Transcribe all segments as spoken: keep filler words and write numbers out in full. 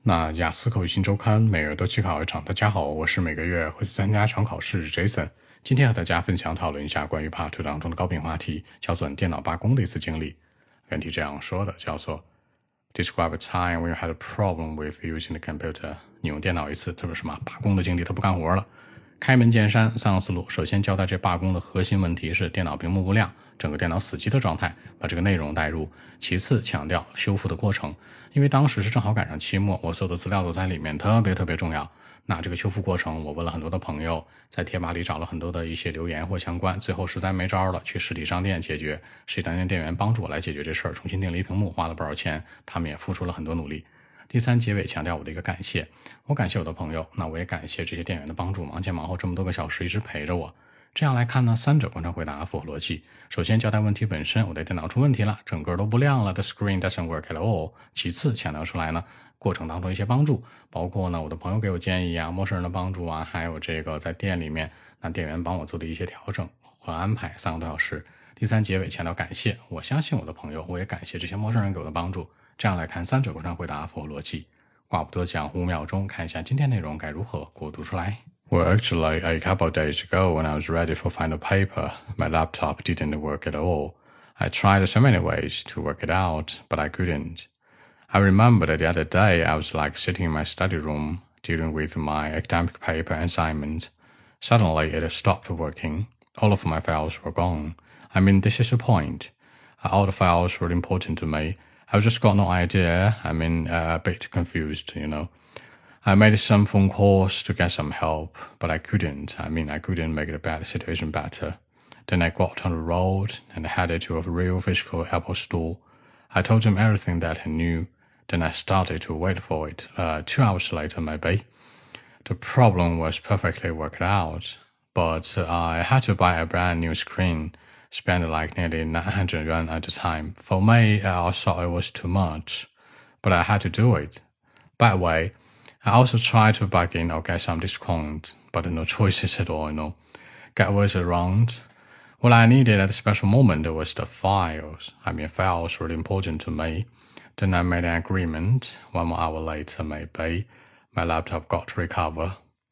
那雅思口语新周刊每月都去考一场。大家好，我是每个月会参加一场考试 Jason。今天和大家分享讨论一下关于 Part 二当中的高频话题，叫做电脑罢工的一次经历。问题这样说的，叫做 Describe a time when you had a problem with using the computer。 你用电脑一次特别什么罢工的经历，它不干活了。开门见山，三个思路。首先交代这罢工的核心问题是电脑屏幕不亮，整个电脑死机的状态，把这个内容带入。其次强调修复的过程，因为当时是正好赶上期末，我所有的资料都在里面，特别特别重要。那这个修复过程我问了很多的朋友，在贴吧里找了很多的一些留言或相关，最后实在没招了，去实体商店解决。实体商店店员帮助我来解决这事儿，重新订了一屏幕，花了不少钱，他们也付出了很多努力。第三，结尾强调我的一个感谢，我感谢我的朋友，那我也感谢这些店员的帮助，忙前忙后这么多个小时一直陪着我。这样来看呢，三者贯穿回答符合逻辑。首先交代问题本身，我的电脑出问题了，整个都不亮了， The screen doesn't work at all。 其次强调出来呢过程当中一些帮助，包括呢我的朋友给我建议啊，陌生人的帮助啊，还有这个在店里面那店员帮我做的一些调整和安排，三个多小时。第三，结尾强调感谢，我相信我的朋友，我也感谢这些陌生人给我的帮助。这样来看，三者贯穿回答符合逻辑。话不多讲，五秒钟看一下今天内容该如何给我读出来。Well, actually, a couple of days ago when I was ready for final paper, my laptop didn't work at all. I tried so many ways to work it out, but I couldn't. I remember that the other day I was like sitting in my study room, dealing with my academic paper and assignment. Suddenly it stopped working. All of my files were gone. I mean, this is the point. All the files were important to me. I just got no idea. I mean, uh, a bit confused, you know. I made some phone calls to get some help, but I couldn't. I mean, I couldn't make the bad situation better. Then I got on the road and headed to a real physical Apple store. I told him everything that I knew. Then I started to wait for it. Uh, two hours later, maybe. The problem was perfectly worked out, but uh, I had to buy a brand new screen.Spent like nearly nine hundred yuan at the time. For me, I thought it was too much, but I had to do it. By the way, I also tried to bargain or get some discount, but no choices at all, you know. Get was around. What I needed at the special moment was the files. I mean, files were important to me. Then I made an agreement. One more hour later, maybe, my laptop got to recover.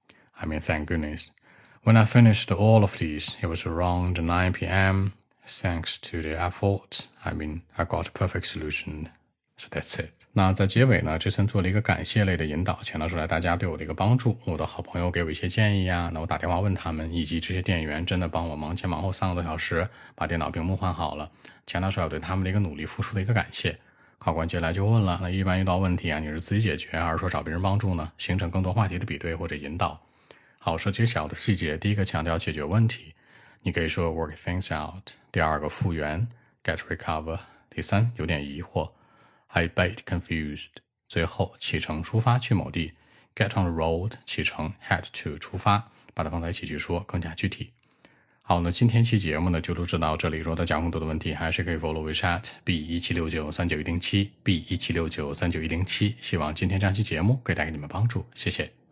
I mean, thank goodness.When I finished all of these, it was around nine p.m. Thanks to the effort, I mean, I got a perfect solution. So that's it. 那在结尾呢，这次做了一个感谢类的引导，强调出来大家对我的一个帮助，我的好朋友给我一些建议啊，那我打电话问他们，以及这些店员真的帮我忙前忙后三个多小时把电脑屏幕换好了，强调出来我对他们的一个努力付出的一个感谢。考官接下来就问了，那一般遇到问题啊，你是自己解决还是说找别人帮助呢？形成更多话题的比对或者引导。好，说揭晓的细节，第一个强调解决问题，你可以说 work things out。第二个复原 get recover。第三有点疑惑 I bit confused。最后启程出发去某地 get on the road 启程 head to 出发，把它放在一起去说更加具体。好，那今天期节目呢就录制到这里，如果大家有更多的问题还是可以 follow WeChat B 一七六九三九一零七 B 一七六九三九一零七。希望今天这期节目可以带给你们帮助，谢谢。